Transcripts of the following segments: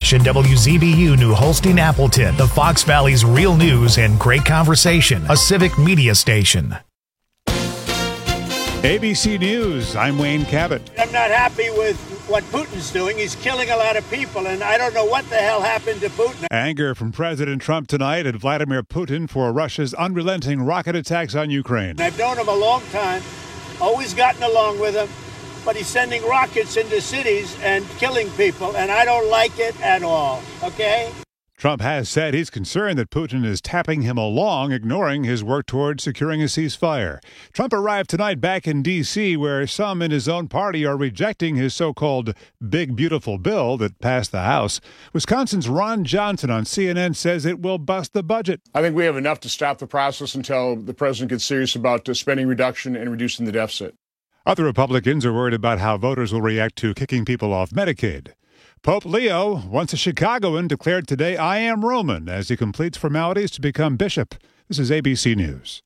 station WZBU New Holstein Appleton, the Fox Valley's real news and great conversation, a civic media station. ABC News, I'm Wayne Cabot. I'm not happy with what Putin's doing. He's killing a lot of people, and I don't know what the hell happened to Putin. Anger from President Trump tonight at Vladimir Putin for Russia's unrelenting rocket attacks on Ukraine. I've known him a long time, always gotten along with him, but he's sending rockets into cities and killing people, and I don't like it at all, okay? Trump has said he's concerned that Putin is tapping him along, ignoring his work toward securing a ceasefire. Trump arrived tonight back in D.C., where some in his own party are rejecting his so-called big, beautiful bill that passed the House. Wisconsin's Ron Johnson on CNN says it will bust the budget. I think we have enough to stop the process until the president gets serious about spending reduction and reducing the deficit. Other Republicans are worried about how voters will react to kicking people off Medicaid. Pope Leo, once a Chicagoan, declared today, "I am Roman," as he completes formalities to become bishop. This is ABC News.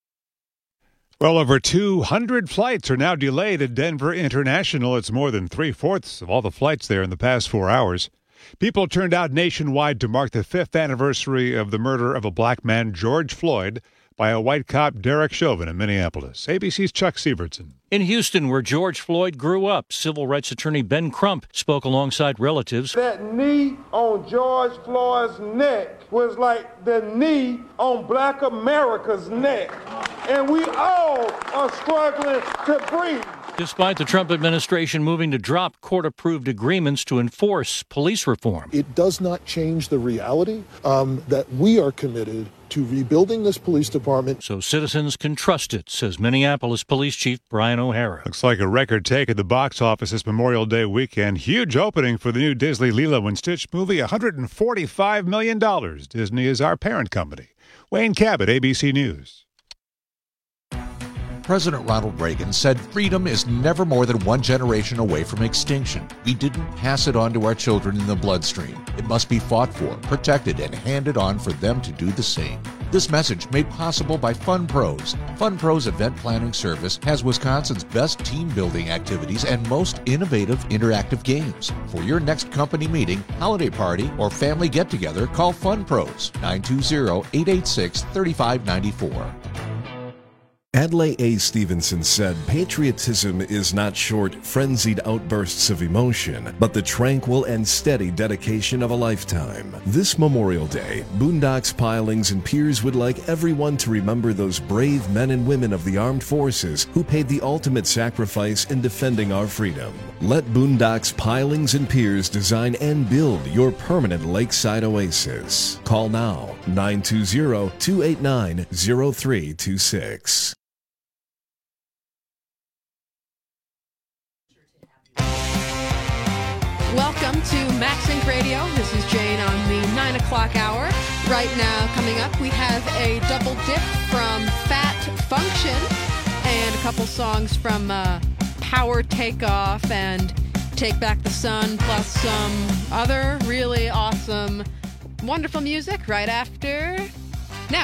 Well, over 200 flights are now delayed at Denver International. It's more than 3/4 of all the flights there in the past 4 hours. People turned out nationwide to mark the 5th anniversary of the murder of a black man, George Floyd, by a white cop, Derek Chauvin, in Minneapolis. ABC's Chuck Sievertson. In Houston, where George Floyd grew up, civil rights attorney Ben Crump spoke alongside relatives. That knee on George Floyd's neck was like the knee on Black America's neck. And we all are struggling to breathe. Despite the Trump administration moving to drop court-approved agreements to enforce police reform. It does not change the reality that we are committed to rebuilding this police department. So citizens can trust it, says Minneapolis Police Chief Brian O'Hara. Looks like a record take at the box office this Memorial Day weekend. Huge opening for the new Disney Lilo and Stitch movie, $145 million. Disney is our parent company. Wayne Cabot, ABC News. President Ronald Reagan said freedom is never more than one generation away from extinction. We didn't pass it on to our children in the bloodstream. It must be fought for, protected, and handed on for them to do the same. This message made possible by FunPros. FunPros event planning service has Wisconsin's best team-building activities and most innovative interactive games. For your next company meeting, holiday party, or family get-together, call FunPros, 920-886-3594. Adlai A. Stevenson said, "Patriotism is not short, frenzied outbursts of emotion, but the tranquil and steady dedication of a lifetime." This Memorial Day, Boondocks Pilings and Piers would like everyone to remember those brave men and women of the armed forces who paid the ultimate sacrifice in defending our freedom. Let Boondocks Pilings and Piers design and build your permanent lakeside oasis. Call now, 920-289-0326. Welcome to MaxInc Radio. This is Jane on the 9 o'clock hour. Right now, coming up, we have a double dip from Fat Function and a couple songs from Power Takeoff and Take Back the Sun, plus some other really awesome, wonderful music right after now.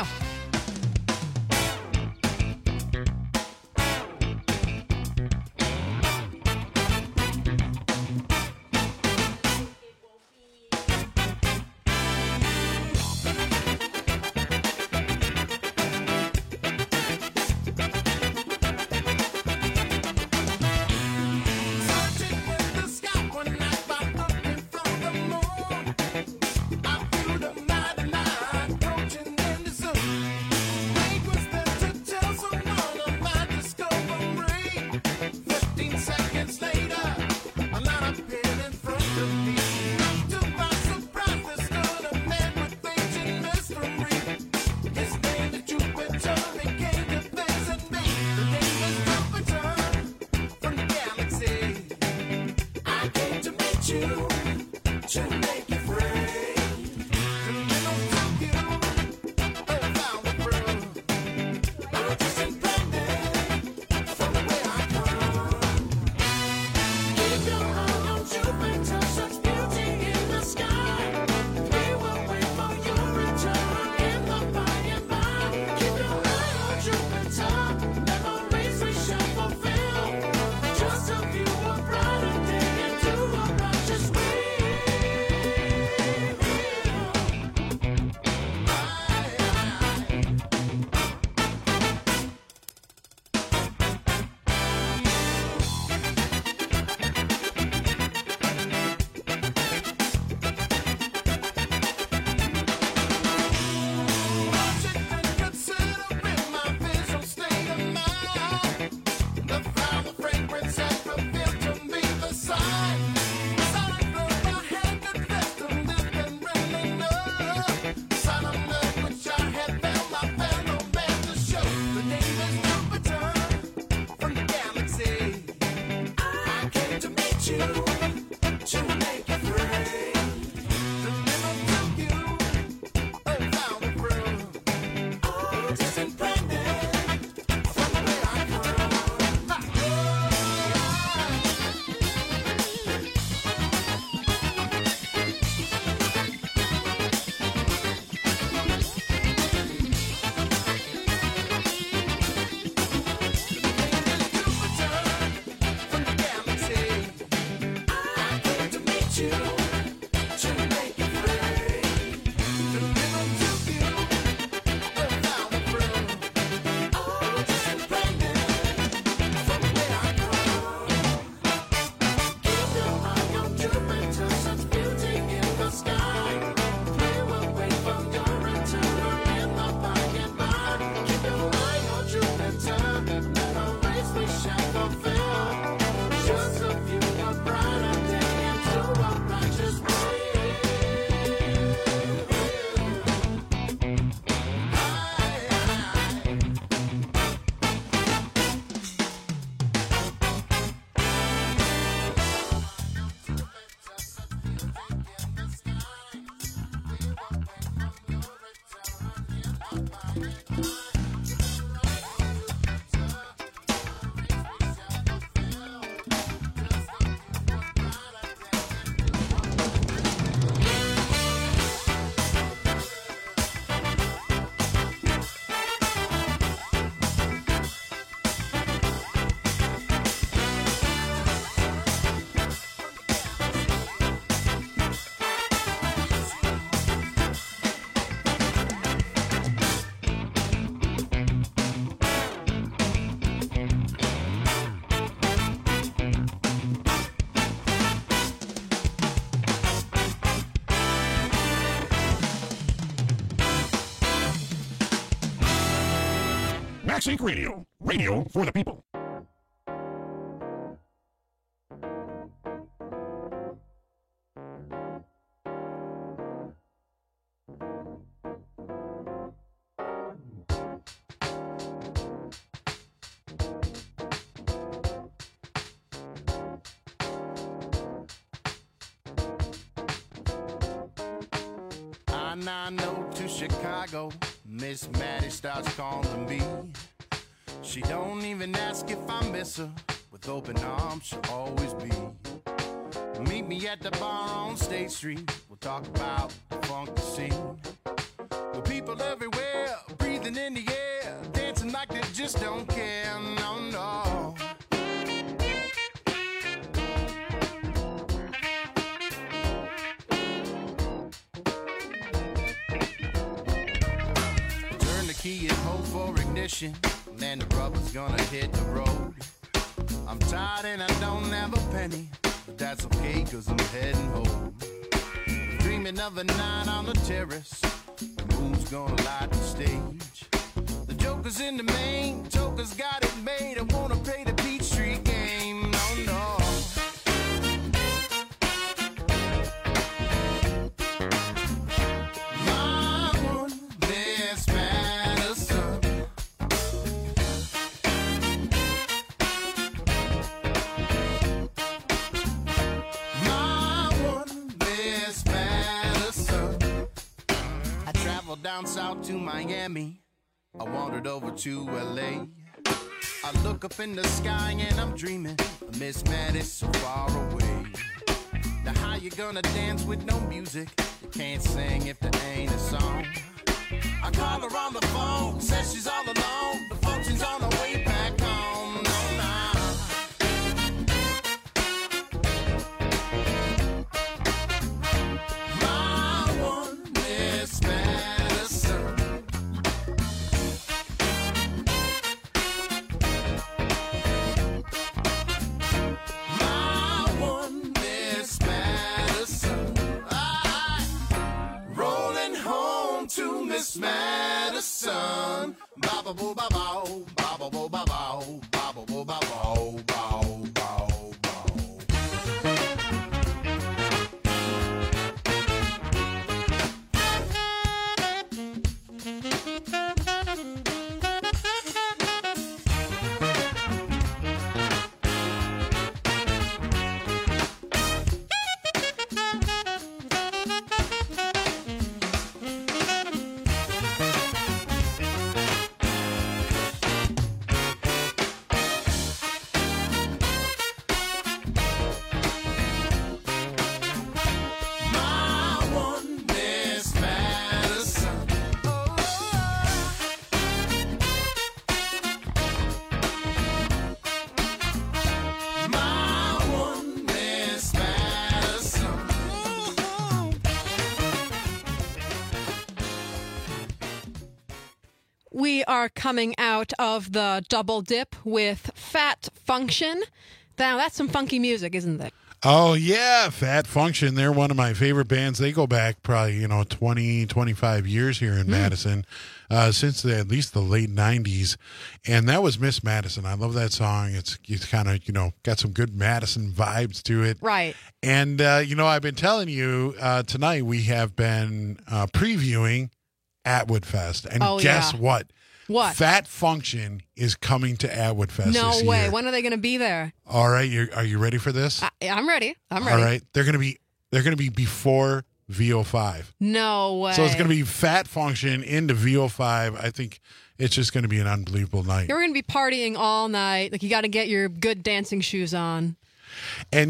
Max Inc. Radio. Radio for the people. I know to Chicago, Miss Maddie starts calling me. She don't even ask if I miss her. With open arms, she'll always be. Meet me at the bar on State Street. We'll talk about the funky scene. With people everywhere, breathing in the air, dancing like they just don't care. No, no. Key and hope for ignition, man, the rubber's gonna hit the road. I'm tired and I don't have a penny, but that's okay cause I'm heading home. Dreaming of a night on the terrace, the moon's gonna light the stage. The joker's in the main, joker's got it made. I wanna play the Beach Street game, no, no. Down south to Miami, I wandered over to LA. I look up in the sky and I'm dreaming of Miss Maddie so far away. Now how you gonna dance with no music? You can't sing if there ain't a song. I call her on the phone, says she's all alone. The function's on her way back home. No, no. Miss Madison, ba ba boo ba bow, ba ba boo ba bow, ba ba boo ba bow, bow, bow, bow. We are coming out of the double dip with Fat Function. Now, that's some funky music, isn't it? Oh, yeah, Fat Function. They're one of my favorite bands. They go back probably, 20, 25 years here in Madison, since at least the late 90s. And that was Miss Madison. I love that song. It's kind of, got some good Madison vibes to it. Right. And, I've been telling you, tonight we have been previewing Atwood Fest. And guess what? What? Fat Function is coming to Atwood Fest No this way. year. When are they going to be there? All right, are you ready for this? I'm ready. I'm ready. All right, they're going to be before VO5. No way. So it's going to be Fat Function into VO5. I think it's just going to be an unbelievable night. You're going to be partying all night. Like, you got to get your good dancing shoes on. And,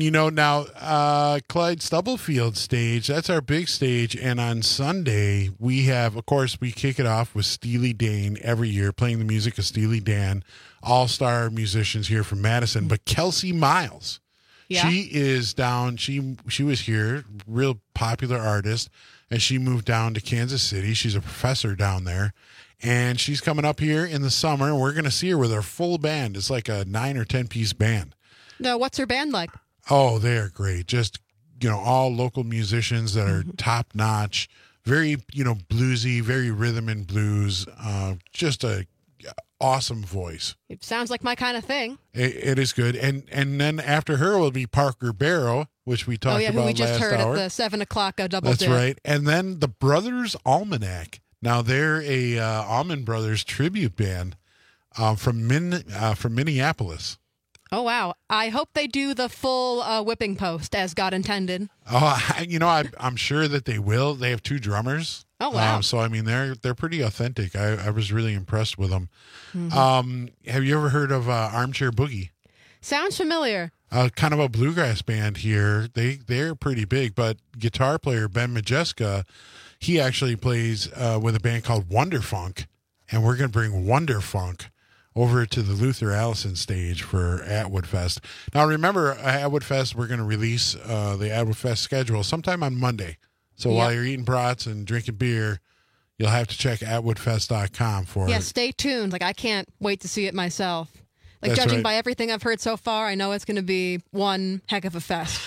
now Clyde Stubblefield stage, that's our big stage. And on Sunday, we have, of course, we kick it off with Steely Dan every year, playing the music of Steely Dan, all-star musicians here from Madison. But Kelsey Miles, she is down. She was here, real popular artist, and she moved down to Kansas City. She's a professor down there. And she's coming up here in the summer, and we're going to see her with her full band. It's like a 9 or 10-piece band. No, what's her band like? Oh, they're great. Just, all local musicians that are top notch, very, bluesy, very rhythm and blues. Just a awesome voice. It sounds like my kind of thing. It is good. And then after her will be Parker Barrow, which we talked about who we just last heard hour. at the 7 o'clock double That's dip. right. And then the Brothers Almanac. Now they're a Allman Brothers tribute band from Minneapolis. Oh, wow. I hope they do the full whipping post as God intended. Oh, I'm sure that they will. They have 2 drummers. Oh, wow. So, I mean, they're pretty authentic. I was really impressed with them. Mm-hmm. Have you ever heard of Armchair Boogie? Sounds familiar. Kind of a bluegrass band here. They're pretty big, but guitar player Ben Majeska, he actually plays with a band called Wonder Funk, and we're going to bring Wonder Funk over to the Luther Allison stage for Atwood Fest. Now, remember, Atwood Fest, we're going to release the Atwood Fest schedule sometime on Monday. So while you're eating brats and drinking beer, you'll have to check atwoodfest.com for it. Stay tuned. I can't wait to see it myself. That's judging right. by everything I've heard so far, I know it's going to be one heck of a fest.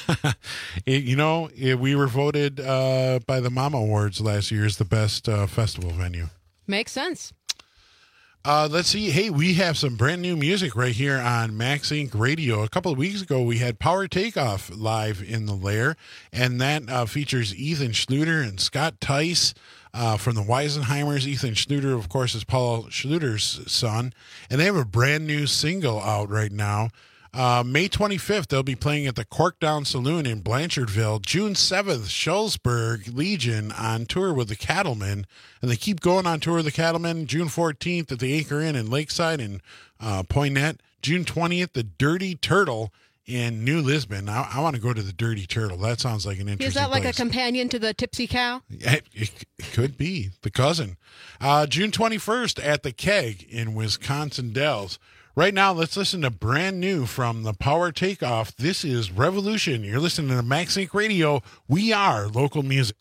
We were voted by the Mama Awards last year as the best festival venue. Makes sense. Let's see. Hey, we have some brand new music right here on Max Inc. Radio. A couple of weeks ago, we had Power Takeoff live in the Lair, and that features Ethan Schluter and Scott Tice from the Weisenheimers. Ethan Schluter, of course, is Paul Schluter's son, and they have a brand new single out right now. May 25th, they'll be playing at the Corkdown Saloon in Blanchardville. June 7th, Schulzberg Legion on tour with the Cattlemen. And they keep going on tour with the Cattlemen. June 14th at the Anchor Inn in Lakeside and Poinet. June 20th, the Dirty Turtle in New Lisbon. I want to go to the Dirty Turtle. That sounds like an interesting Is that like place. a companion to the Tipsy Cow? It could be. The cousin. June 21st at the Keg in Wisconsin Dells. Right now, let's listen to brand new from the Power Takeoff. This is Revolution. You're listening to Max Inc. Radio. We are local music.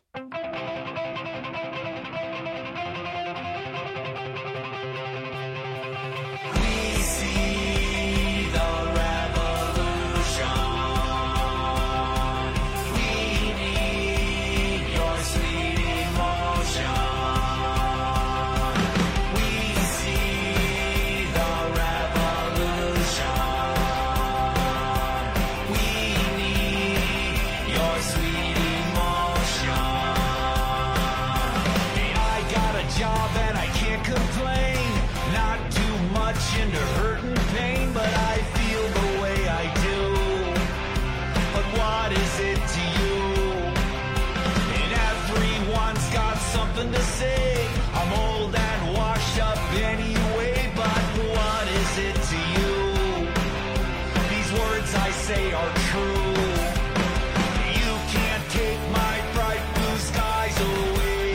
To say I'm old and washed up anyway, but what is it to you? These words I say are true. You can't take my bright blue skies away.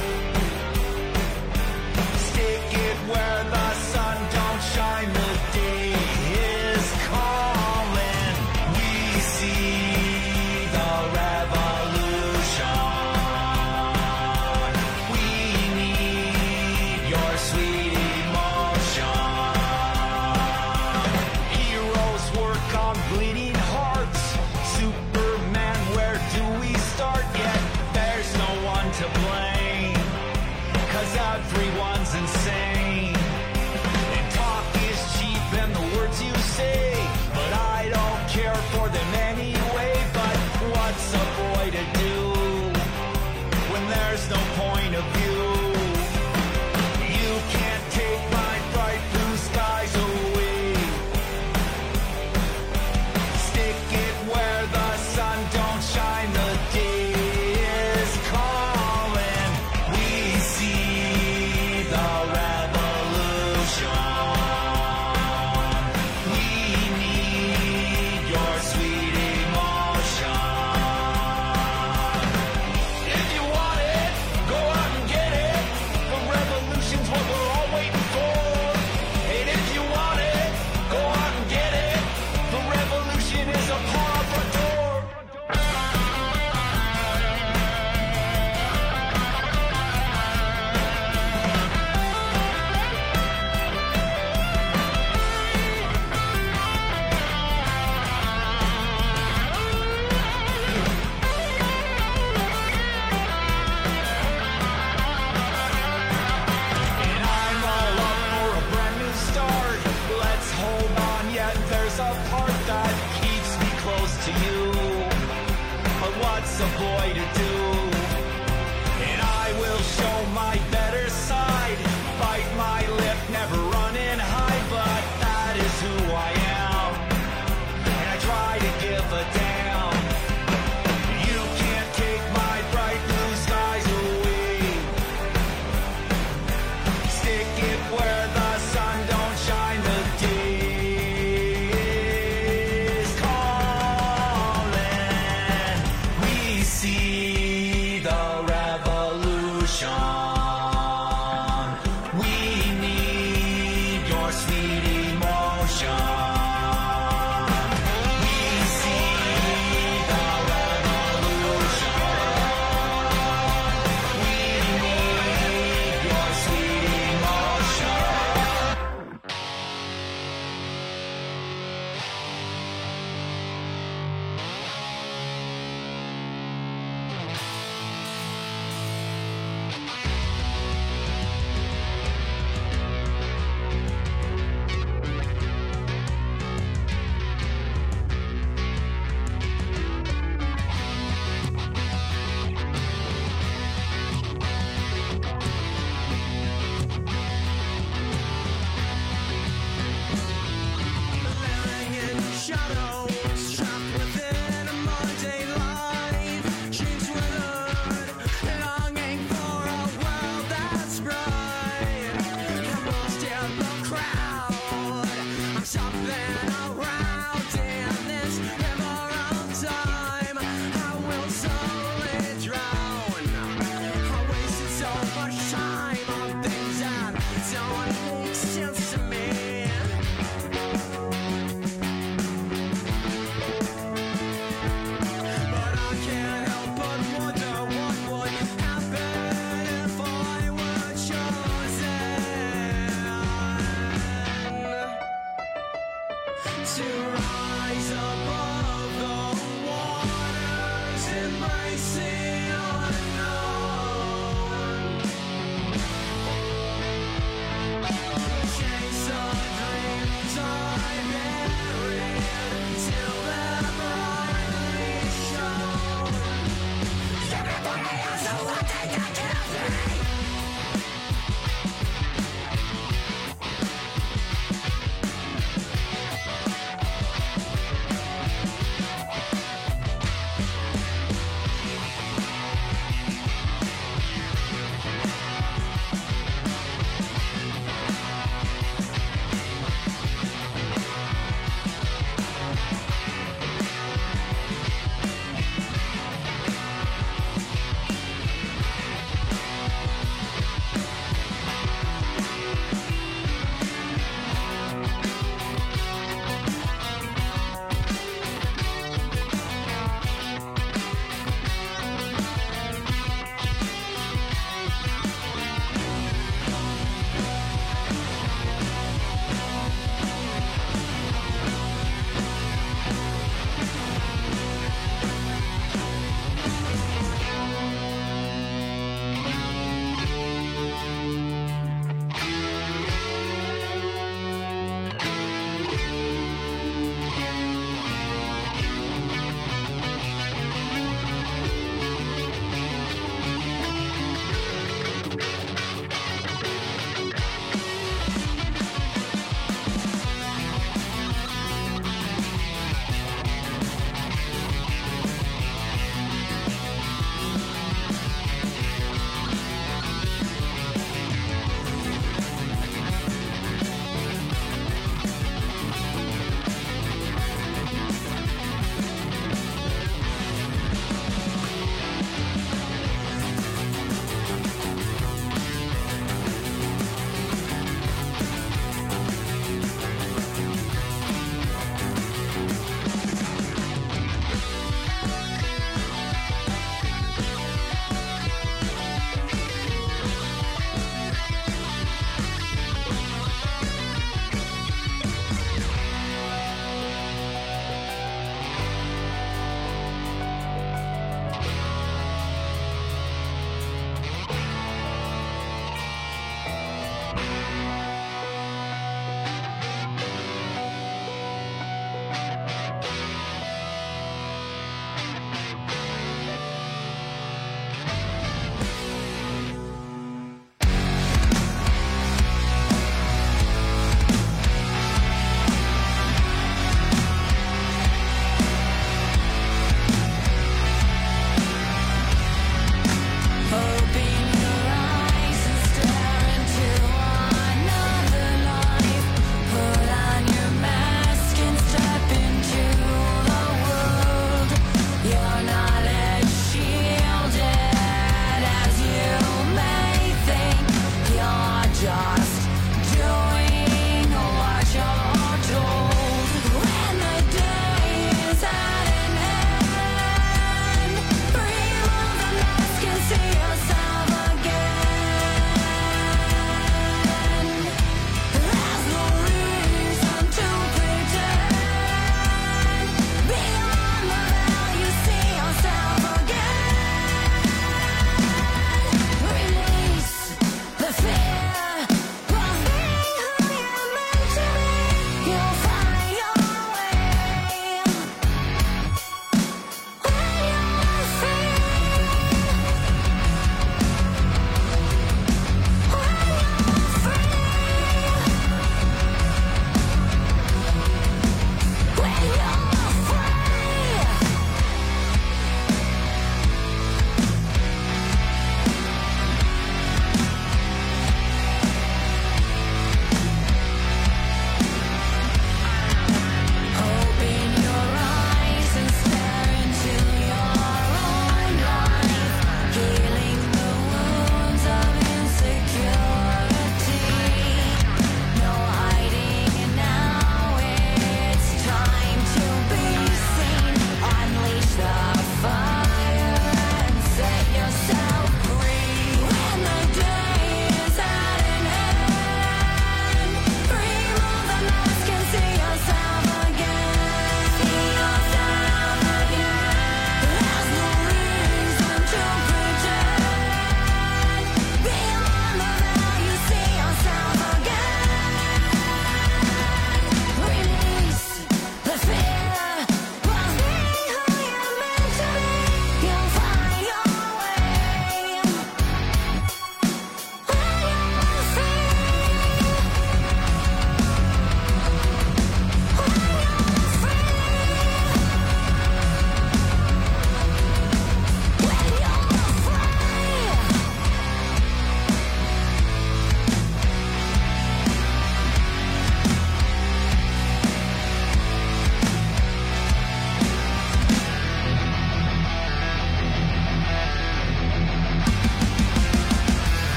Stick it where the sun don't shine. The day is calling. We see the revolution. Sweet emotion. Heroes work on bleeding hearts. Superman, where do we start? Yet there's no one to blame, 'cause everyone's insane. And talk is cheap and the words you say, but I don't care for them anyway. But what's a boy to do when there's no point of view? Can't take my bright blue skies away. Stick it where the sun don't shine. The day is calling.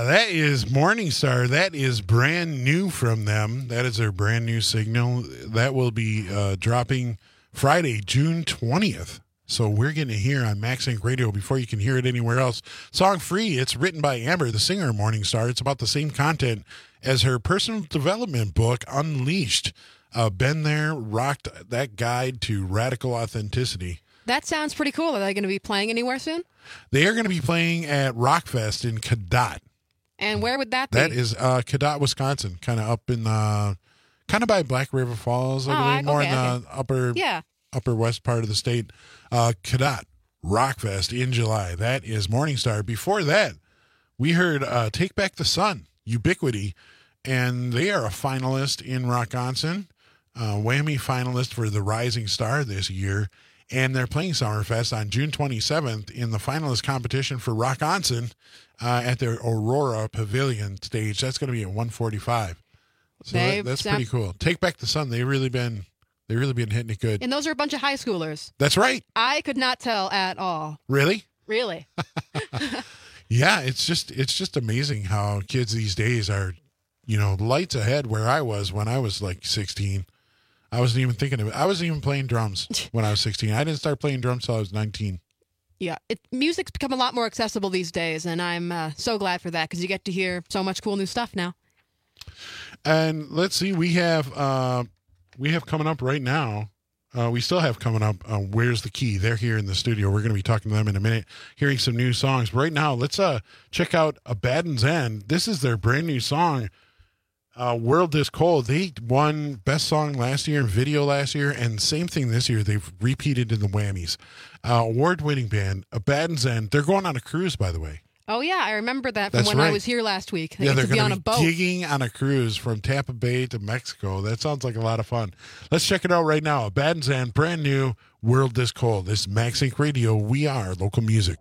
that is Morningstar. That is brand new from them. That is their brand new signal. That will be dropping Friday, June 20th. So we're getting to hear on Max Inc. Radio before you can hear it anywhere else. Song free. It's written by Amber, the singer of Morningstar. It's about the same content as her personal development book, Unleashed. Been there, rocked that guide to radical authenticity. That sounds pretty cool. Are they going to be playing anywhere soon? They are going to be playing at Rockfest in Cadott. And where would that be? That is Cadott, Wisconsin, kind of up in kind of by Black River Falls, I believe, more in the upper west part of the state. Cadott, Rockfest in July. That is Morningstar. Before that, we heard Take Back the Sun, Ubiquity, and they are a finalist in Rockonson, Whammy finalist for the Rising Star this year, and they're playing Summerfest on June 27th in the finalist competition for Rockonson at their Aurora Pavilion stage. That's going to be at 1:45. So that's pretty cool. Take Back the Sun. They've really been hitting it good. And those are a bunch of high schoolers. That's right. I could not tell at all. Really? Really. Yeah, it's just amazing how kids these days are, lights ahead where I was when I was like 16. I wasn't even thinking of it. I wasn't even playing drums when I was 16. I didn't start playing drums till I was 19. Yeah, music's become a lot more accessible these days, and I'm so glad for that because you get to hear so much cool new stuff now. And let's see, we have coming up right now. We still have coming up. Where's the Key? They're here in the studio. We're going to be talking to them in a minute, hearing some new songs. But right now, let's check out Abaddon's End. This is their brand new song. World is Cold. They won Best Song last year and Video last year, and same thing this year. They've repeated in the Whammies. Award-winning band, Abaddon's End. They're going on a cruise, by the way. Oh, yeah. I remember that from when I was here last week. They're going to be on a boat. Gigging on a cruise from Tampa Bay to Mexico. That sounds like a lot of fun. Let's check it out right now. Abaddon's End, brand new, World is Cold. This is Max Inc. Radio. We are local music.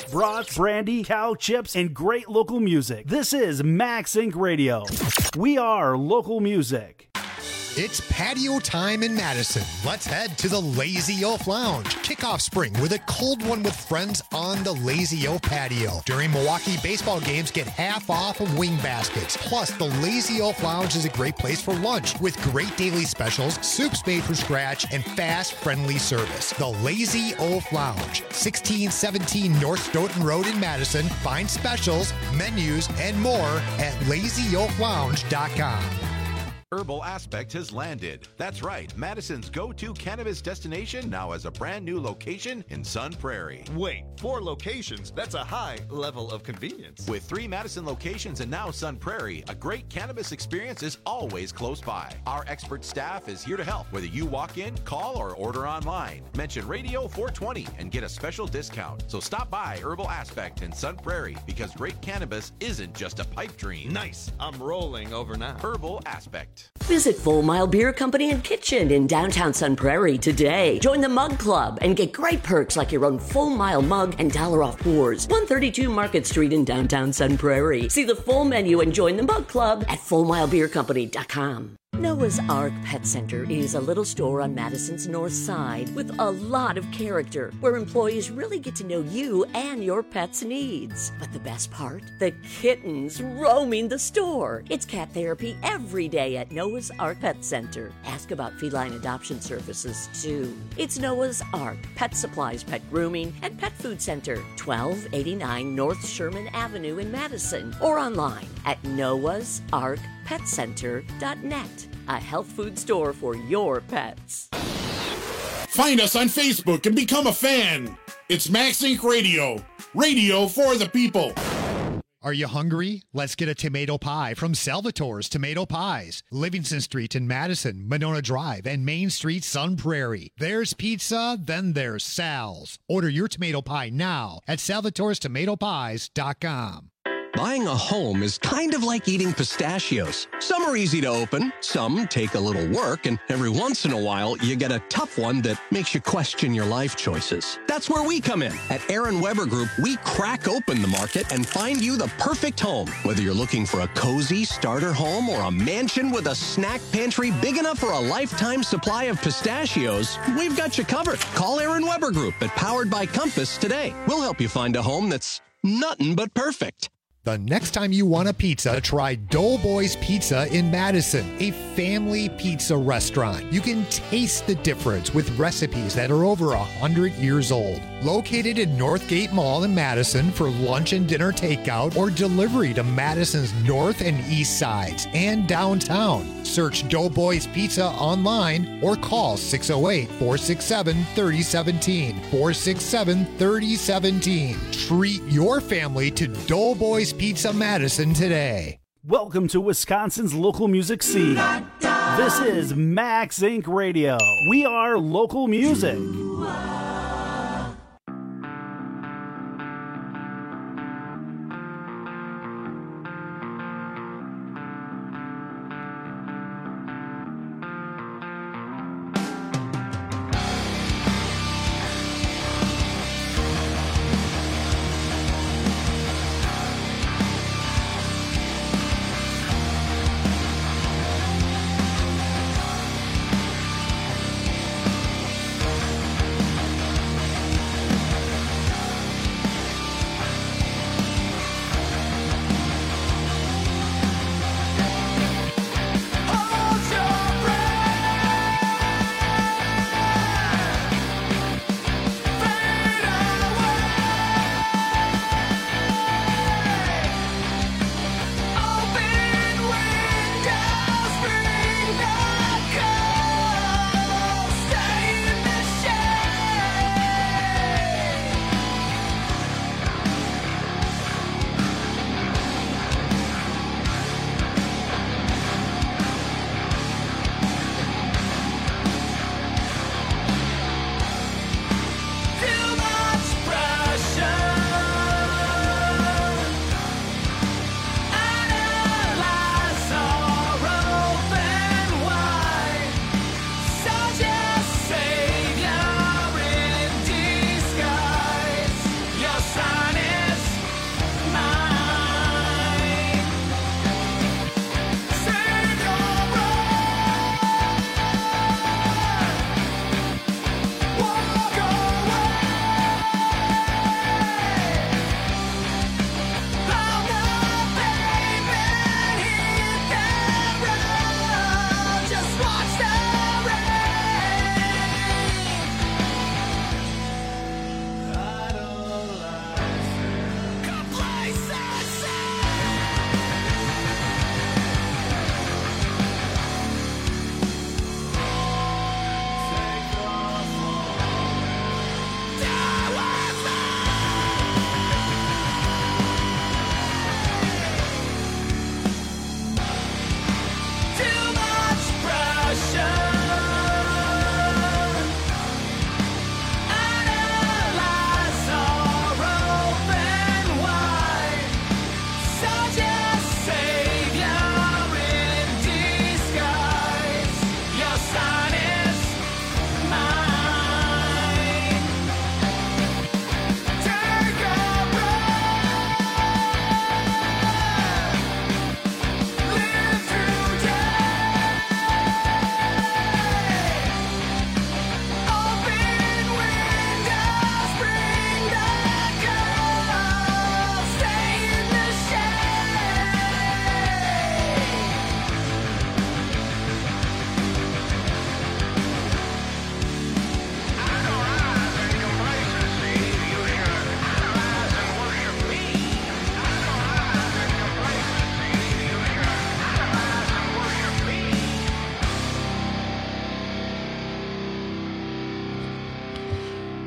brats, brandy, cow chips, and great local music. This is Max Inc. Radio. We are local music. It's patio time in Madison. Let's head to the Lazy Oaf Lounge. Kick off spring with a cold one with friends on the Lazy Oaf patio. During Milwaukee baseball games, get half off of wing baskets. Plus, the Lazy Oaf Lounge is a great place for lunch with great daily specials, soups made from scratch, and fast, friendly service. The Lazy Oaf Lounge, 1617 North Stoughton Road in Madison. Find specials, menus, and more at lazyoaflounge.com. Herbal Aspect has landed. That's right, Madison's go-to cannabis destination now has a brand new location in Sun Prairie. Wait, 4 locations? That's a high level of convenience. With 3 Madison locations and now Sun Prairie, a great cannabis experience is always close by. Our expert staff is here to help, whether you walk in, call, or order online. Mention Radio 420 and get a special discount. So stop by Herbal Aspect in Sun Prairie, because great cannabis isn't just a pipe dream. Nice. I'm rolling over now. Herbal Aspect. Visit Full Mile Beer Company and Kitchen in downtown Sun Prairie today. Join the Mug Club and get great perks like your own Full Mile mug and $1 off pours. 132 Market Street in downtown Sun Prairie. See the full menu and join the Mug Club at FullMileBeerCompany.com. Noah's Ark Pet Center is a little store on Madison's north side with a lot of character, where employees really get to know you and your pet's needs. But the best part? The kittens roaming the store. It's cat therapy every day at Noah's Ark Pet Center. Ask about feline adoption services, too. It's Noah's Ark Pet Supplies, Pet Grooming, and Pet Food Center, 1289 North Sherman Avenue in Madison, or online at noahsarkpetcenter.net. A health food store for your pets. Find us on Facebook and become a fan. It's Max Inc. Radio. Radio for the people. Are you hungry? Let's get a tomato pie from Salvatore's Tomato Pies. Livingston Street in Madison, Monona Drive, and Main Street, Sun Prairie. There's pizza, then there's Sal's. Order your tomato pie now at salvatorestomatopies.com. Buying a home is kind of like eating pistachios. Some are easy to open, some take a little work, and every once in a while, you get a tough one that makes you question your life choices. That's where we come in. At Aaron Weber Group, we crack open the market and find you the perfect home. Whether you're looking for a cozy starter home or a mansion with a snack pantry big enough for a lifetime supply of pistachios, we've got you covered. Call Aaron Weber Group at Powered by Compass today. We'll help you find a home that's nothing but perfect. The next time you want a pizza, try Doughboys Pizza in Madison, a family pizza restaurant. You can taste the difference with recipes that are over 100 years old. Located in Northgate Mall in Madison for lunch and dinner takeout or delivery to Madison's north and east sides and downtown. Search Doughboys Pizza online or call 608-467-3017. 467-3017. Treat your family to Doughboys Pizza Madison today. Welcome to Wisconsin's local music scene. This is Max Inc. Radio. We are local music.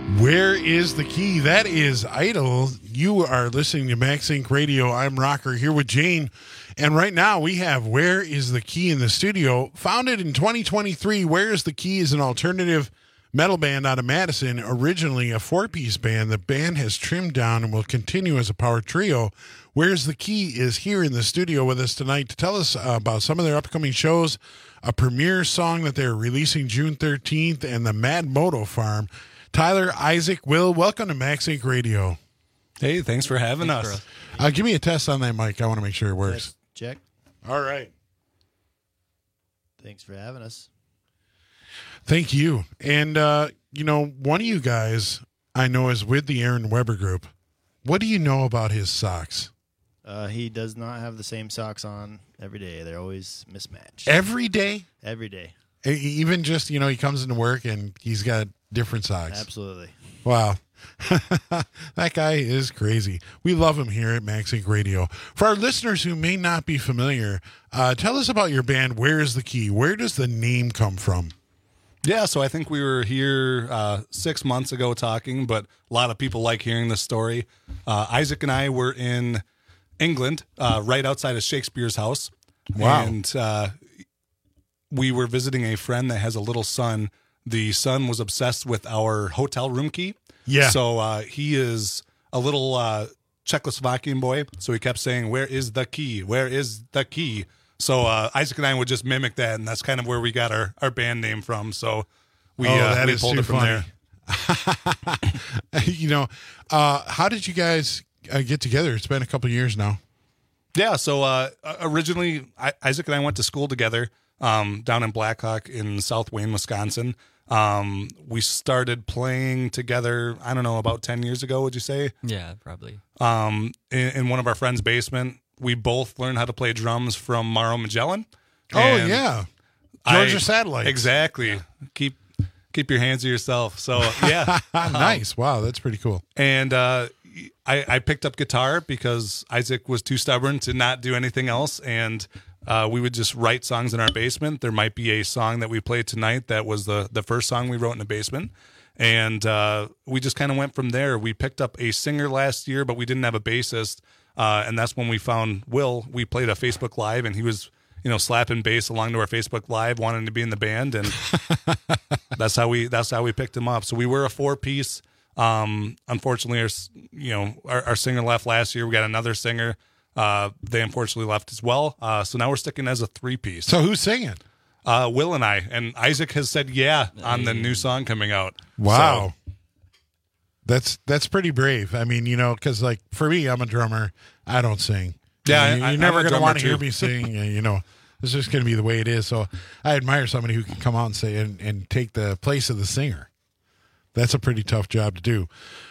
Where is the key? That is Idol. You are listening to Max Inc. Radio. I'm Rocker here with Jane. And right now we have Where is the Key in the studio. Founded in 2023, Where is the Key is an alternative metal band out of Madison, originally a 4-piece band. The band has trimmed down and will continue as a power trio. Where's the Key is here in the studio with us tonight to tell us about some of their upcoming shows, a premiere song that they're releasing June 13th, and the Mad Moto Farm. Tyler, Isaac, Will, welcome to Max Inc. Radio. Hey, thanks for having us. Give me a test on that mic. I want to make sure it works. Check. All right. Thanks for having us. Thank you. And, one of you guys I know is with the Aaron Weber group. What do you know about his socks? He does not have the same socks on every day. They're always mismatched. Every day? Every day. Even just, he comes into work and he's got different socks. Absolutely. Wow. That guy is crazy. We love him here at Max Inc. Radio. For our listeners who may not be familiar, tell us about your band, Where is the Key? Where does the name come from? Yeah, so I think we were here 6 months ago talking, but a lot of people like hearing this story. Isaac and I were in England, right outside of Shakespeare's house. Wow. And we were visiting a friend that has a little son. The son was obsessed with our hotel room key. Yeah. So he is a little Czechoslovakian boy. So he kept saying, "Where is the key? Where is the key?" So Isaac and I would just mimic that, and that's kind of where we got our band name from. So we pulled it from there. How did you guys get together? It's been a couple of years now. Yeah, so originally Isaac and I went to school together down in Blackhawk in South Wayne, Wisconsin. We started playing together, I don't know, about 10 years ago, would you say? Yeah, probably. In one of our friends' basement. We both learned how to play drums from Mauro Magellan. Oh, yeah. Georgia Satellites. Exactly. Keep your hands to yourself. So, yeah. Nice. Wow, that's pretty cool. And I picked up guitar because Isaac was too stubborn to not do anything else. And we would just write songs in our basement. There might be a song that we played tonight that was the first song we wrote in the basement. And we just kind of went from there. We picked up a singer last year, but we didn't have a bassist. And that's when we found Will. We played a Facebook Live, and he was, slapping bass along to our Facebook Live, wanting to be in the band, and that's how we picked him up. So we were a 4-piece. Unfortunately, our singer left last year. We got another singer. They unfortunately left as well. So now we're sticking as a 3-piece. So who's singing? Will and I. And Isaac has said yeah on the new song coming out. Wow. So, that's pretty brave. I mean, because for me, I'm a drummer. I don't sing. Yeah, you're never going to want to hear me sing. It's just going to be the way it is. So I admire somebody who can come out and say and take the place of the singer. That's a pretty tough job to do.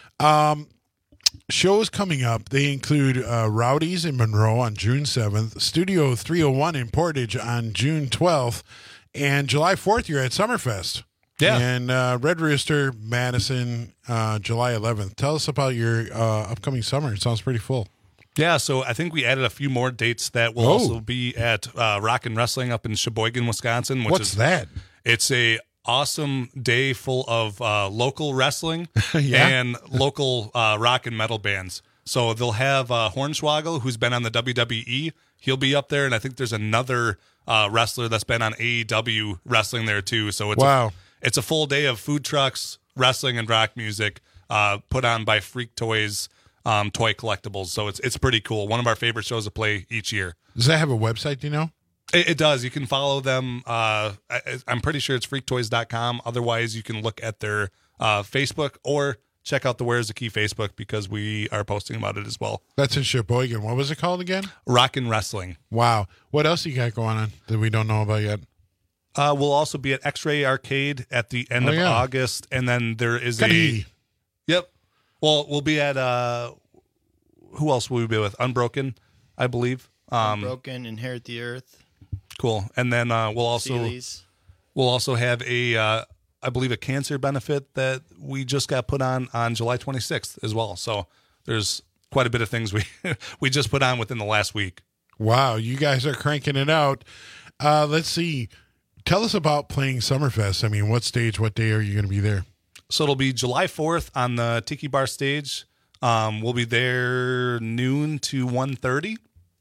Shows coming up. They include Rowdies in Monroe on June 7th, Studio 301 in Portage on June 12th, and July 4th, you're at Summerfest. Yeah. And Red Rooster, Madison, July 11th. Tell us about your upcoming summer. It sounds pretty full. Yeah, so I think we added a few more dates that will also be at Rock and Wrestling up in Sheboygan, Wisconsin. What's that? It's a awesome day full of local wrestling and local rock and metal bands. So they'll have Hornswoggle, who's been on the WWE. He'll be up there, and I think there's another wrestler that's been on AEW wrestling there too. So it's a full day of food trucks, wrestling, and rock music put on by Freak Toys Toy Collectibles. So it's pretty cool. One of our favorite shows to play each year. Does that have a website, do you know? It does. You can follow them. I'm pretty sure it's freaktoys.com. Otherwise, you can look at their Facebook or check out the Where's the Key Facebook because we are posting about it as well. That's in Sheboygan. What was it called again? Rock and Wrestling. Wow. What else you got going on that we don't know about yet? We'll also be at X-Ray Arcade at the end of August, and then there is Yep. Well, we'll be at who else will we be with? Unbroken, I believe. Unbroken, Inherit the Earth. Cool. And then we'll also have I believe a cancer benefit that we just got put on July 26th as well. So there's quite a bit of things we just put on within the last week. Wow, you guys are cranking it out. Let's see. Tell us about playing Summerfest. I mean, what stage, what day are you going to be there? So it'll be July 4th on the Tiki Bar stage. We'll be there noon to 1:30.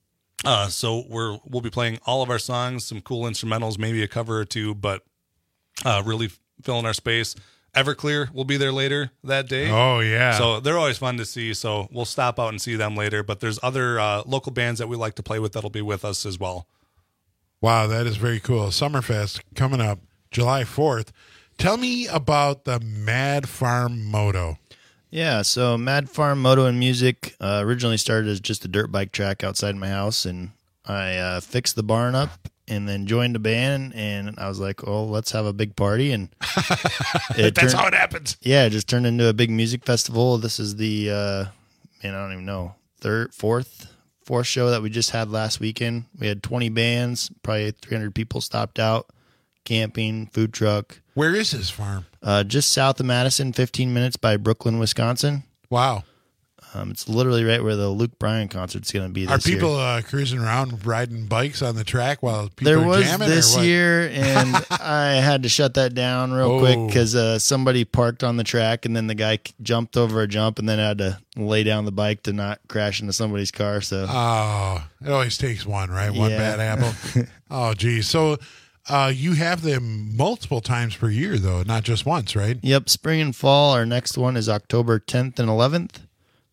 So we'll be playing all of our songs, some cool instrumentals, maybe a cover or two, but really filling our space. Everclear will be there later that day. Oh, yeah. So they're always fun to see. So we'll stop out and see them later. But there's other local bands that we like to play with that'll be with us as well. Wow, that is very cool. Summerfest coming up July 4th. Tell me about the Mad Farm Moto. Yeah, so Mad Farm Moto and Music originally started as just a dirt bike track outside my house, and I fixed the barn up and then joined a band, and I was like, oh, let's have a big party. And that's how it happens. Yeah, it just turned into a big music festival. This is the, I don't even know, fourth show that we just had last weekend. We had 20 bands, probably 300 people stopped out, camping, food truck. Where is this farm? Just south of Madison, 15 minutes by Brooklyn, Wisconsin. Wow. It's literally right where the Luke Bryan concert's going to be this year. Are people cruising around riding bikes on the track while people there are was jamming? This year, and I had to shut that down real quick because somebody parked on the track, and then the guy jumped over a jump, and then had to lay down the bike to not crash into somebody's car. So, it always takes one, right? One bad apple. Oh, geez. So you have them multiple times per year, though, not just once, right? Yep. Spring and fall. Our next one is October 10th and 11th.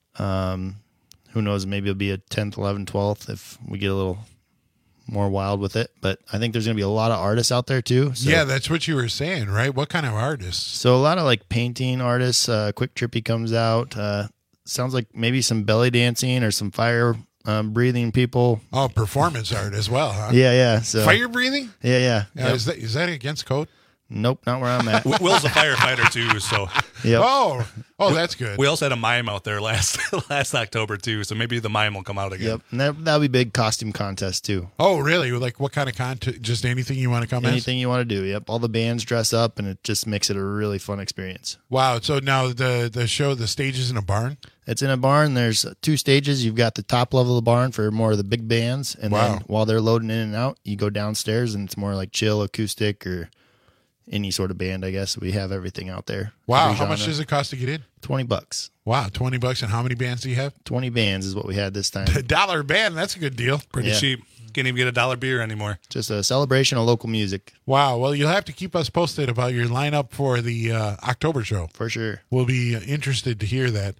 Who knows? Maybe it'll be a 10th, 11th, 12th if we get a little more wild with it. But I think there's going to be a lot of artists out there too. So. Yeah, that's what you were saying, right? What kind of artists? So a lot of like painting artists. Quick Trippy comes out. Sounds like maybe some belly dancing or some fire breathing people. Oh, performance art as well, huh? Yeah. So fire breathing? Yeah. Yep. Is that against code? Nope, not where I'm at. Will's a firefighter too, so. Yep. Oh, that's good. We also had a mime out there last October too, so maybe the mime will come out again. Yep, and that'll be big costume contest too. Oh, really? Like what kind of contest? Just anything you want to come Anything you want to do. Yep, all the bands dress up, and it just makes it a really fun experience. Wow. So now the stage is in a barn? It's in a barn. There's 2 stages. You've got the top level of the barn for more of the big bands, and then while they're loading in and out, you go downstairs, and it's more like chill acoustic or any sort of band, I guess. We have everything out there. Wow. How much does it cost to get in? $20. Wow. $20. And how many bands do you have? 20 bands is what we had this time. $1 band. That's a good deal. Pretty cheap. Can't even get $1 beer anymore. Just a celebration of local music. Wow. Well, you'll have to keep us posted about your lineup for the October show. For sure. We'll be interested to hear that.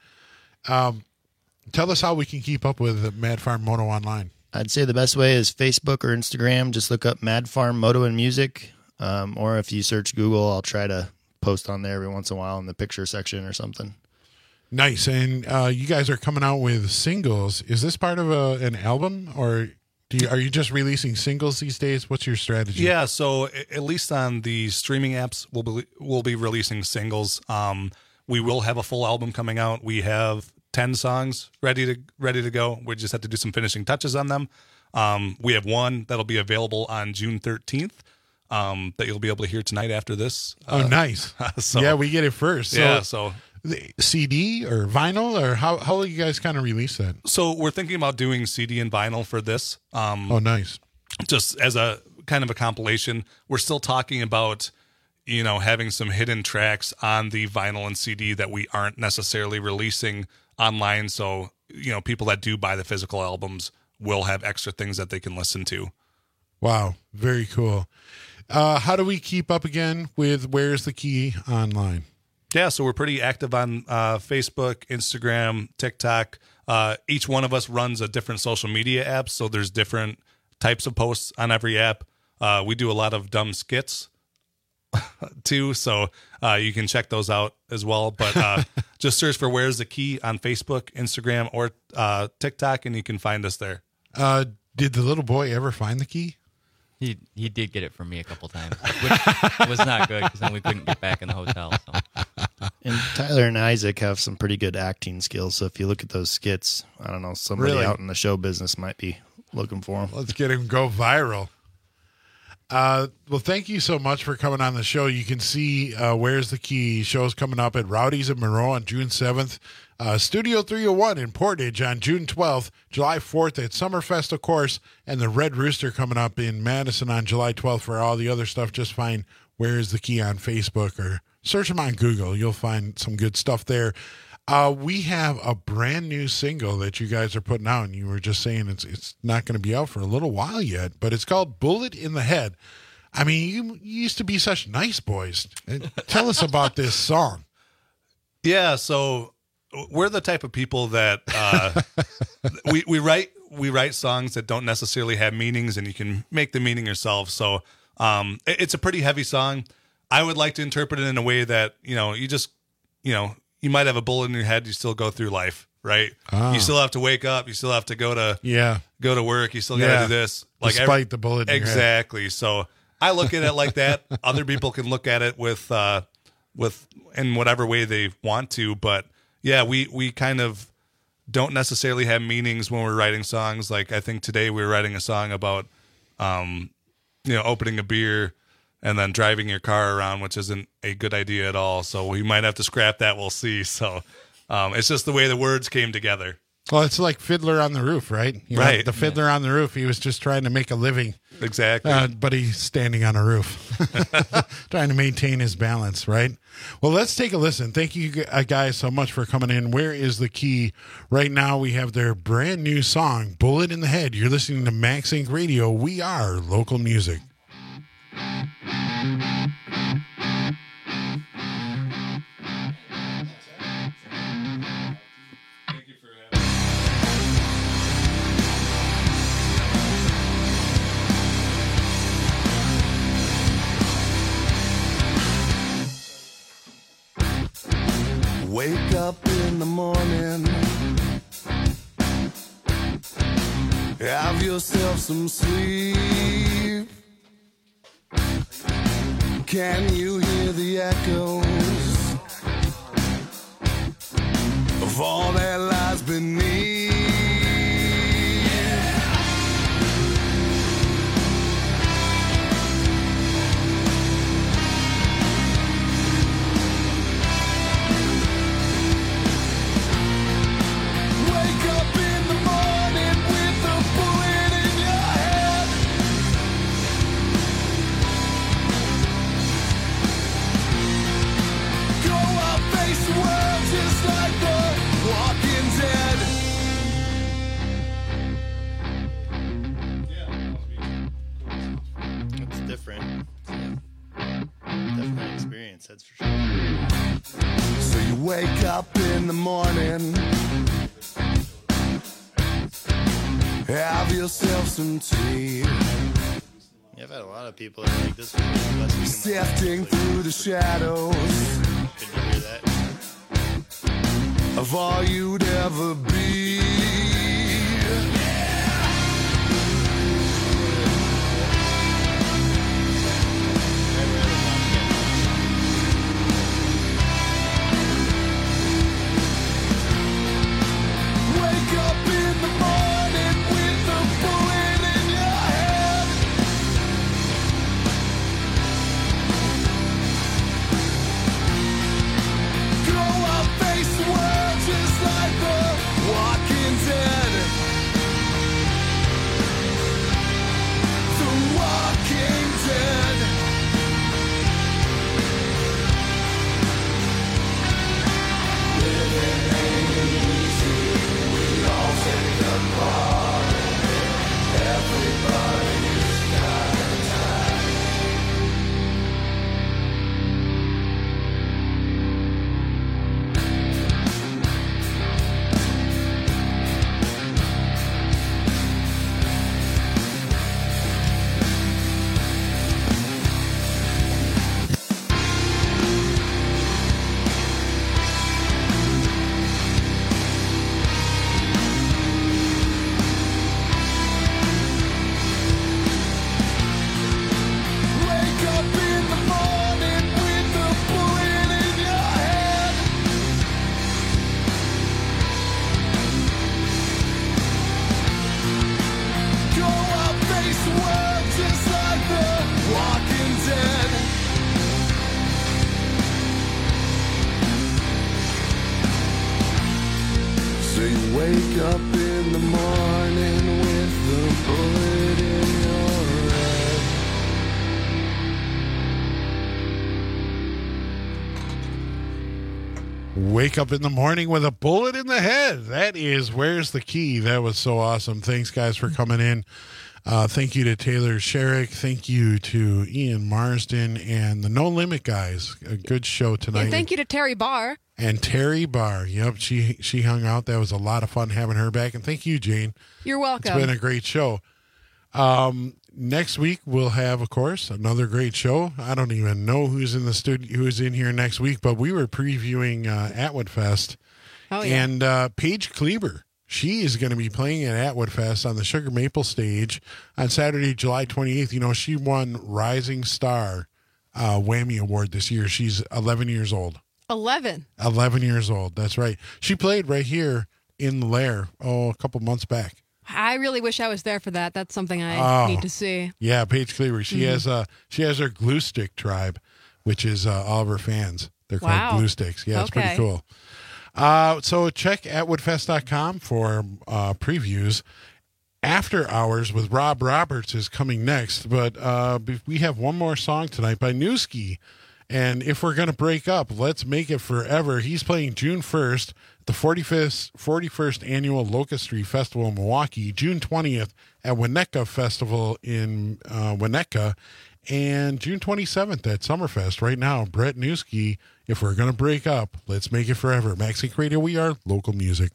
Tell us how we can keep up with Mad Farm Moto online. I'd say the best way is Facebook or Instagram. Just look up Mad Farm Moto and Music. Or if you search Google, I'll try to post on there every once in a while in the picture section or something. Nice. And you guys are coming out with singles. Is this part of an album, or are you just releasing singles these days? What's your strategy? Yeah, so at least on the streaming apps, we'll be releasing singles. We will have a full album coming out. We have 10 songs ready to go. We just have to do some finishing touches on them. We have one that'll be available on June 13th. That you'll be able to hear tonight after this. Oh, nice. So, yeah, we get it first. So the CD or vinyl, or how will you guys kind of release that? So we're thinking about doing CD and vinyl for this. Oh, nice. Just as a kind of a compilation. We're still talking about, having some hidden tracks on the vinyl and CD that we aren't necessarily releasing online. So, people that do buy the physical albums will have extra things that they can listen to. Wow. Very cool. How do we keep up again with Where's the Key online? Yeah, so we're pretty active on Facebook, Instagram, TikTok. Each one of us runs a different social media app, so there's different types of posts on every app. We do a lot of dumb skits too, so you can check those out as well. But just search for Where's the Key on Facebook, Instagram, or TikTok, and you can find us there. Did the little boy ever find the key? He did get it from me a couple times, which was not good because then we couldn't get back in the hotel. So. And Tyler and Isaac have some pretty good acting skills. So if you look at those skits, I don't know, somebody out in the show business might be looking for them. Let's get him go viral. Well, thank you so much for coming on the show. You can see Where's the Key shows coming up at Rowdy's at Monroe on June 7th. Studio 301 in Portage on June 12th, July 4th at Summerfest, of course, and the Red Rooster coming up in Madison on July 12th. For all the other stuff, just find Where's the Key on Facebook or search them on Google. You'll find some good stuff there. We have a brand new single that you guys are putting out, and you were just saying it's not going to be out for a little while yet, but it's called Bullet in the Head. I mean, you used to be such nice boys. Tell us about this song. Yeah, so we're the type of people that we write songs that don't necessarily have meanings, and you can make the meaning yourself. So it's a pretty heavy song. I would like to interpret it in a way that, you might have a bullet in your head, you still go through life, right? You still have to wake up, you still have to go to work, you still got to do this. Despite the bullet in your head. Exactly. So I look at it like that. Other people can look at it with in whatever way they want to, but yeah, we kind of don't necessarily have meanings when we're writing songs. Like I think today we were writing a song about opening a beer and then driving your car around, which isn't a good idea at all. So we might have to scrap that. We'll see. So it's just the way the words came together. Well, it's like Fiddler on the Roof, right? Right. The Fiddler on the Roof, he was just trying to make a living. Exactly. But he's standing on a roof, trying to maintain his balance, right? Well, let's take a listen. Thank you guys so much for coming in. Where is the Key? Right now we have their brand new song, Bullet in the Head. You're listening to Max Inc. Radio. We are local music. Wake up in the morning, have yourself some sleep. Can you hear the echoes of all that lies beneath? That's for sure. So you wake up in the morning, have yourself some tea. Yeah, I've had a lot of people that are like, this is sifting through the shadows. Good to hear that. Of all you'd ever be. Wake up in the morning with the bullet in your head. Wake up in the morning with a bullet in the head. That is Where's the Key. That was so awesome. Thanks, guys, for coming in. Thank you to Taylor Sherrick. Thank you to Ian Marsden and the No Limit guys. A good show tonight. And thank you to Terry Barr. And Terry Barr. Yep, she hung out. That was a lot of fun having her back. And thank you, Jane. You're welcome. It's been a great show. Next week we'll have, of course, another great show. I don't even know who's in the studio, who's in here next week, but we were previewing Atwood Fest. Oh, yeah. And Paige Kleber, she is going to be playing at Atwood Fest on the Sugar Maple stage on Saturday, July 28th. You know, she won Rising Star Whammy Award this year. She's 11 years old. 11 years old. That's right. She played right here in the Lair, a couple months back. I really wish I was there for that. That's something I need to see. Yeah, Paige Kleber. She has her Glue Stick tribe, which is all of her fans. They're called Glue Sticks. Yeah, it's pretty cool. So check atwoodfest.com for previews. After Hours with Rob Roberts is coming next, but we have one more song tonight by Newski. And If We're Gonna Break Up, Let's Make It Forever. He's playing June 1st, the 41st Annual Locust Street Festival in Milwaukee, June 20th at Winnetka Festival in Winnetka, and June 27th at Summerfest. Right now, Brett Newski, If We're Gonna Break Up, Let's Make It Forever. Max Inc. Radio, we are local music.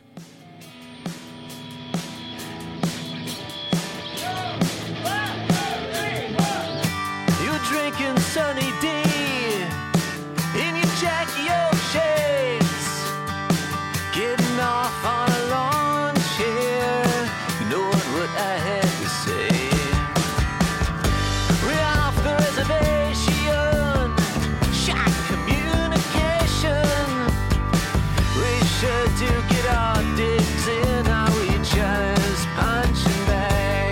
You're drinking Sunny D in your Jackie O shades, getting off on a lawn chair. You know what I had to say? We're off the reservation, shot communication. We sure do get our digs in, are we just punching bag?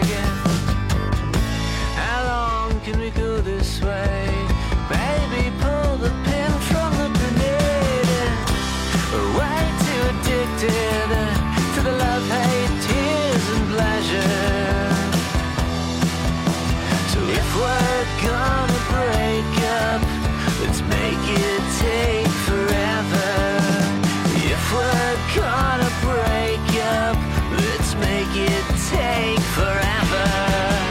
How long can we go this way? Baby, pull the pin from the grenade. We're way too addicted to the love, hate, tears, and pleasure. So if we're gonna break up, let's make it take forever. If we're gonna break up, let's make it take forever.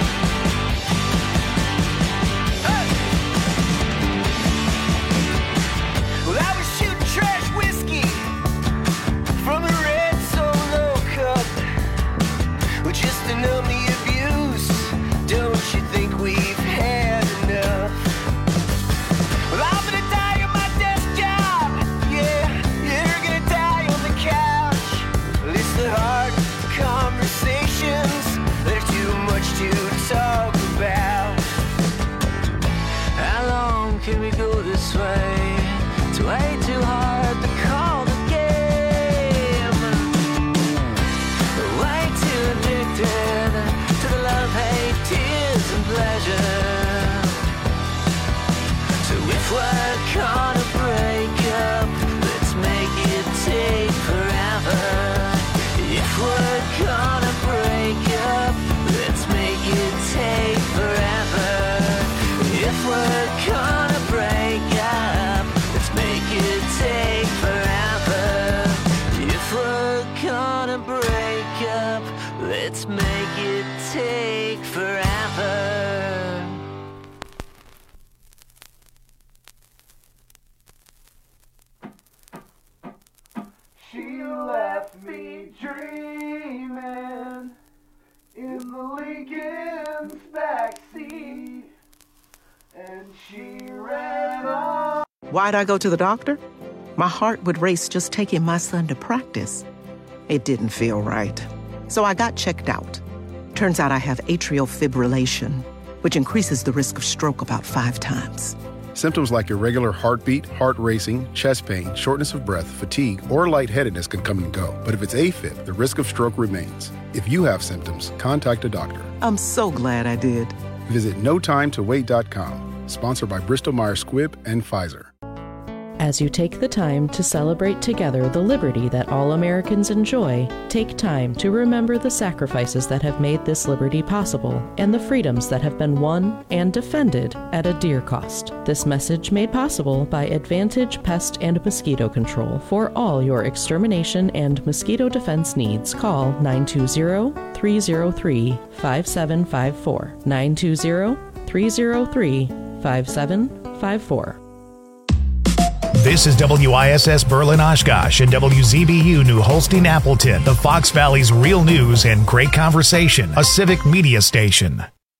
Well, I was shooting trash whiskey from a red Solo cup, well, just to numb the abuse. Don't you think we've had enough? Well, I'm gonna die on my desk job. Yeah, you're gonna die on the couch. Well, it's the hard conversations. There's too much to talk about. How long can we go this way? It's way too hard to call the game. We're way too addicted to the love, hate, tears, and pleasure. So if we're gonna break up, let's make it take forever. If we're gonna break up, let's make it take forever. If we're gonna break up, let's make it take forever. If we're gonna break up, let's make it take forever. She left me dreaming in the Lincoln's backseat, and she ran on. Why'd I go to the doctor? My heart would race just taking my son to practice. It didn't feel right. So I got checked out. Turns out I have atrial fibrillation, which increases the risk of stroke about 5 times. Symptoms like irregular heartbeat, heart racing, chest pain, shortness of breath, fatigue, or lightheadedness can come and go. But if it's AFib, the risk of stroke remains. If you have symptoms, contact a doctor. I'm so glad I did. Visit notimetowait.com. Sponsored by Bristol Myers Squibb and Pfizer. As you take the time to celebrate together the liberty that all Americans enjoy, take time to remember the sacrifices that have made this liberty possible and the freedoms that have been won and defended at a dear cost. This message made possible by Advantage Pest and Mosquito Control. For all your extermination and mosquito defense needs, call 920-303-5754. 920-303-5754. This is WISS Berlin Oshkosh and WZBU New Holstein Appleton, the Fox Valley's real news and great conversation, a civic media station.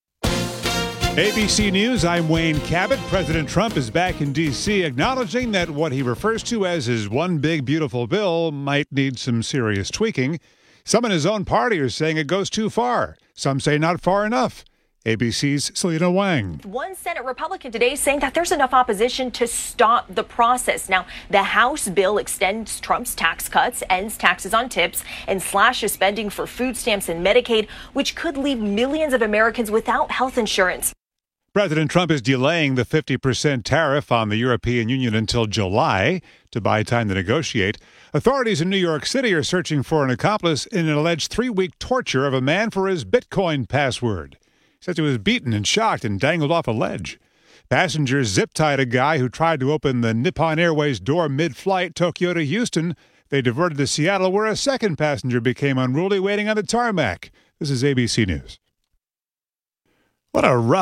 ABC News, I'm Wayne Cabot. President Trump is back in D.C. acknowledging that what he refers to as his one big beautiful bill might need some serious tweaking. Some in his own party are saying it goes too far. Some say not far enough. ABC's Selena Wang. One Senate Republican today saying that there's enough opposition to stop the process. Now, the House bill extends Trump's tax cuts, ends taxes on tips, and slashes spending for food stamps and Medicaid, which could leave millions of Americans without health insurance. President Trump is delaying the 50% tariff on the European Union until July to buy time to negotiate. Authorities in New York City are searching for an accomplice in an alleged 3-week torture of a man for his Bitcoin password. Says he was beaten and shocked and dangled off a ledge. Passengers zip-tied a guy who tried to open the Nippon Airways door mid-flight Tokyo to Houston. They diverted to Seattle, where a second passenger became unruly waiting on the tarmac. This is ABC News. What a rough